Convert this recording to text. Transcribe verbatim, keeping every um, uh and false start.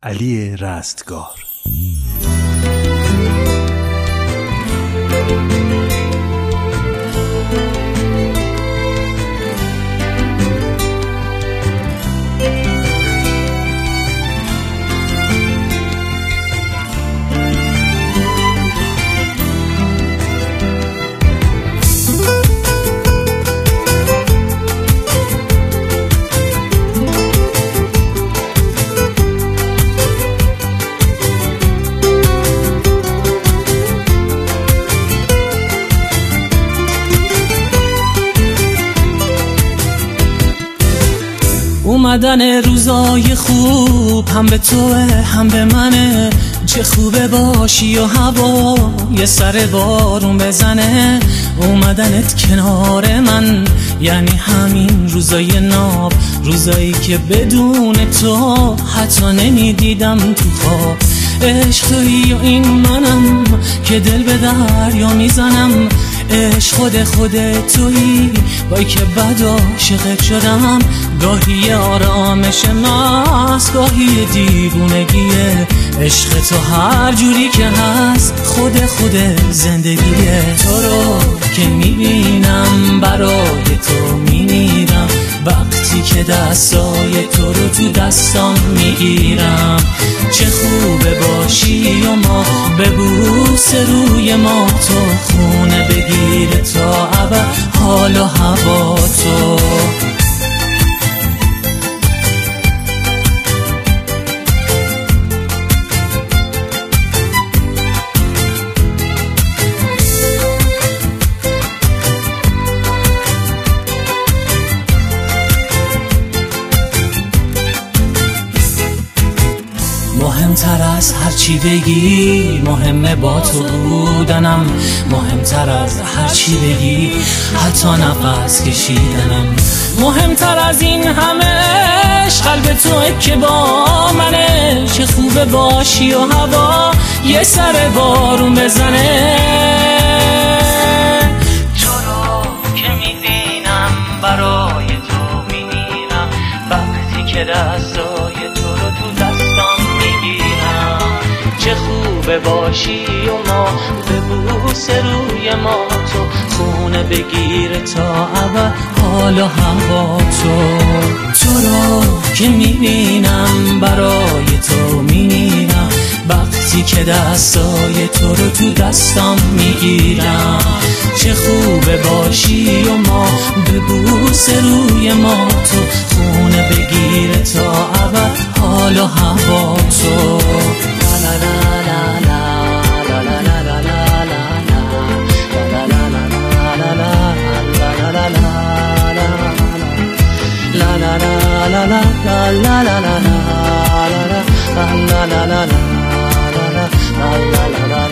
علی رستگار. اومدن روزای خوب هم به توه هم به منه، چه خوبه باشی و هوا یه سر بارون بزنه. اومدنت کنار من یعنی همین روزای ناب، روزایی که بدون تو حتی نمیدیدم تو خواب. عشق تویی و این منم که دل به دریا میزنم، عشق خود خود تویی وای که بد عاشقت شدم. گاهی آرامش ماست گاهی دیوونگیه، عشق تو هر جوری که هست خود خود زندگیه. تو رو که میبینم برای تو میمیرم، وقتی که دستای تو رو تو دستام میگیرم. چه خوبه باشی و ما ببوس روی ما، تو خونه بگیره تا ابد حال و هوا تو. مهمتر از هر چی بگی مهمه با تو بودنم، مهمتر از هر چی بگی حتی نفس کشیدنم. مهمتر از این همش قلب توئه که با منه، چه خوبه باشی و هوا یه سر بارون بزنه. تو رو که میبینم برای تو میمیرم، وقتی که دستای تو رو تو دستام میگیرم. چه خوبه باشی و ما ببوس روی ما، تو خونه بگیره تا ابد حال و هوا تو. تو رو که میبینم برای تو میمیرم، وقتی که دستای تو رو تو دستام میگیرم. چه خوبه باشی و ما ببوس روی ما، تو خونه بگیره تا ابد حال و هوا تو. لا لا لا لا لا لا لا لا لا لا لا